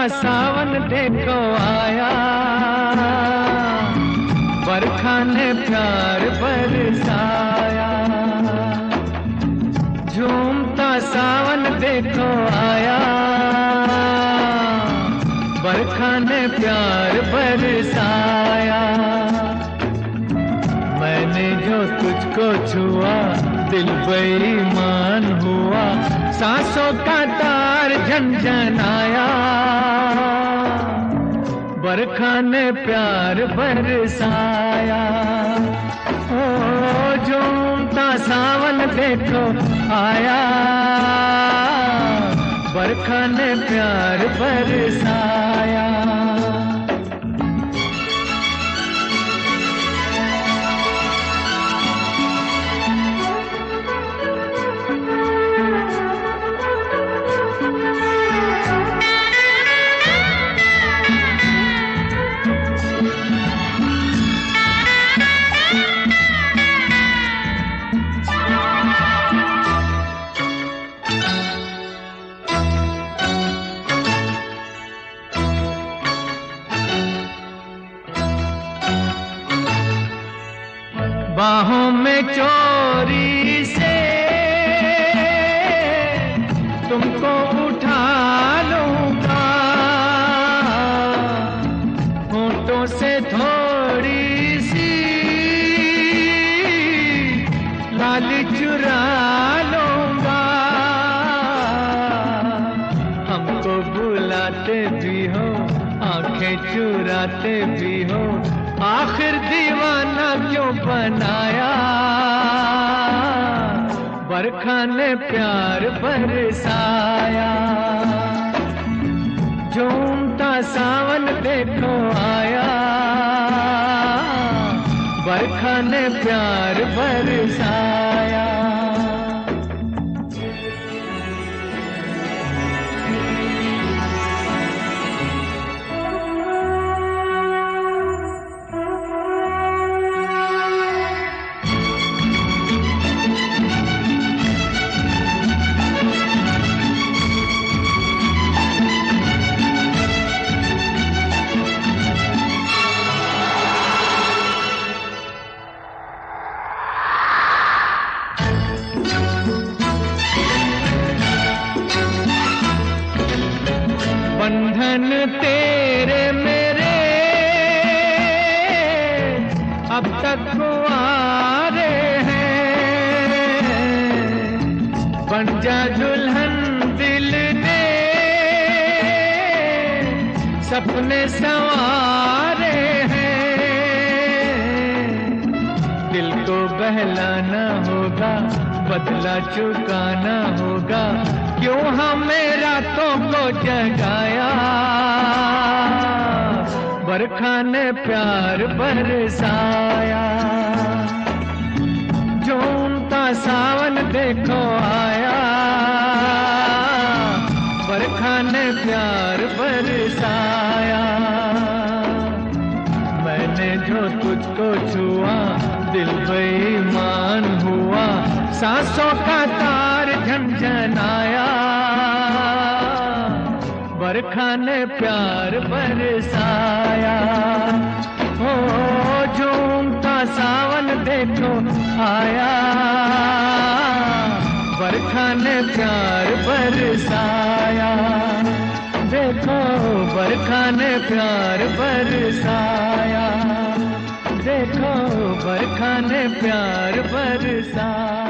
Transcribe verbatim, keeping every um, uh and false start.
सावन देखो आया, बरखा ने प्यार बरसाया। झूमता सावन देखो आया, बरखा ने प्यार बरसाया। मैंने जो तुझको छुआ दिल बेईमान हुआ, सांसों का तार झनझनाया। बरखा ने प्यार बरसाया। ओ झूमता सावन देखो आया, बरखा ने प्यार बरसाया। बाहों में चोरी से तुमको उठा लूंगा, होठों से थोड़ी सी लाली चुरा लूंगा। हमको बुलाते भी हो, आंखें चुराते भी हो, आखिर दीवाना क्यों बनाया। बरखा ने प्यार बरसाया। झूमता सावन देखो आया, बरखा ने प्यार बरसाया। बंधन तेरे मेरे अब तक कुंवारे हैं, बन जा दुल्हन दिल ने सपने संवारे हैं। दिल को बहलाना होगा, बदला चुकाना होगा, क्यों हमें रातों को जगाया। बरखा ने प्यार बरसाया। झूमता सावन देखो आया, बरखा ने प्यार बरसाया। मैंने जो तुझको छुआ दिल बेईमान हुआ, सांसों का तार झनझनाया। बरखा ने प्यार बरसाया। हो झूमता सावन देखो आया, बरखा ने प्यार बरसाया। देखो बरखा ने प्यार बरसाया, देखो बरखा ने प्यार बरसाया।